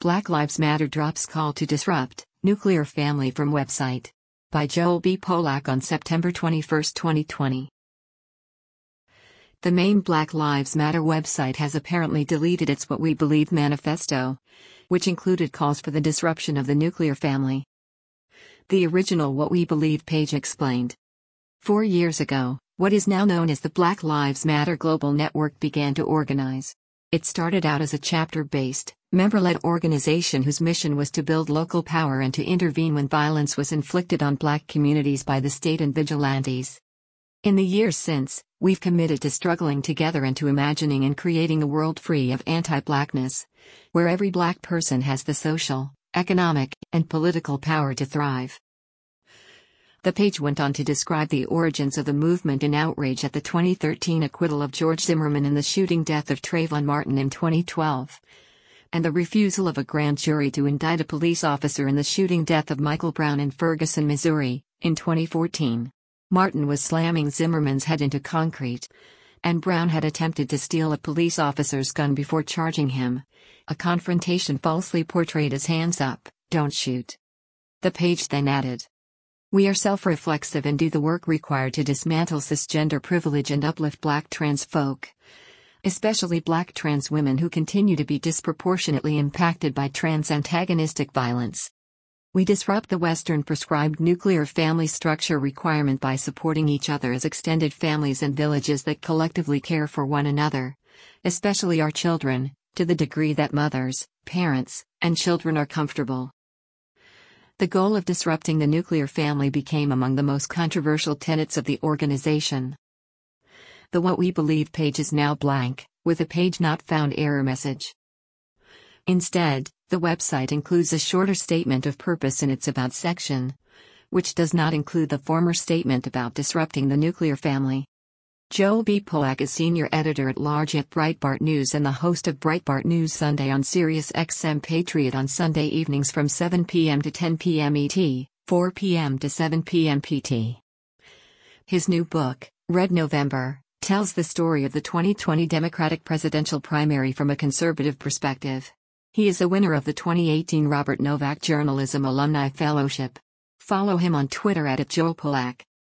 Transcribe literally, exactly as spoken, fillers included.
Black Lives Matter drops call to disrupt nuclear family from website. By Joel B. Polak on September twenty-first, twenty twenty. The main Black Lives Matter website has apparently deleted its What We Believe manifesto, which included calls for the disruption of the nuclear family. The original What We Believe page explained. Four years ago, what is now known as the Black Lives Matter Global Network began to organize. It started out as a chapter-based, member-led organization whose mission was to build local power and to intervene when violence was inflicted on Black communities by the state and vigilantes. In the years since, we've committed to struggling together and to imagining and creating a world free of anti-Blackness, where every Black person has the social, economic, and political power to thrive. The page went on to describe the origins of the movement in outrage at the twenty thirteen acquittal of George Zimmerman in the shooting death of Trayvon Martin in twenty twelve, and the refusal of a grand jury to indict a police officer in the shooting death of Michael Brown in Ferguson, Missouri, in twenty fourteen. Martin was slamming Zimmerman's head into concrete, and Brown had attempted to steal a police officer's gun before charging him. A confrontation falsely portrayed as hands up, don't shoot. The page then added, "We are self-reflexive and do the work required to dismantle cisgender privilege and uplift Black trans folk, especially Black trans women who continue to be disproportionately impacted by trans-antagonistic violence. We disrupt the Western prescribed nuclear family structure requirement by supporting each other as extended families and villages that collectively care for one another, especially our children, to the degree that mothers, parents, and children are comfortable." The goal of disrupting the nuclear family became among the most controversial tenets of the organization. The What We Believe page is now blank, with a page not found error message. Instead, the website includes a shorter statement of purpose in its About section, which does not include the former statement about disrupting the nuclear family. Joel B. Polak is senior editor-at-large at Breitbart News and the host of Breitbart News Sunday on Sirius X M Patriot on Sunday evenings from seven p m to ten p m E T, four p m to seven p m P T. His new book, Red November, tells the story of the twenty twenty Democratic presidential primary from a conservative perspective. He is a winner of the twenty eighteen Robert Novak Journalism Alumni Fellowship. Follow him on Twitter at Joel Polak.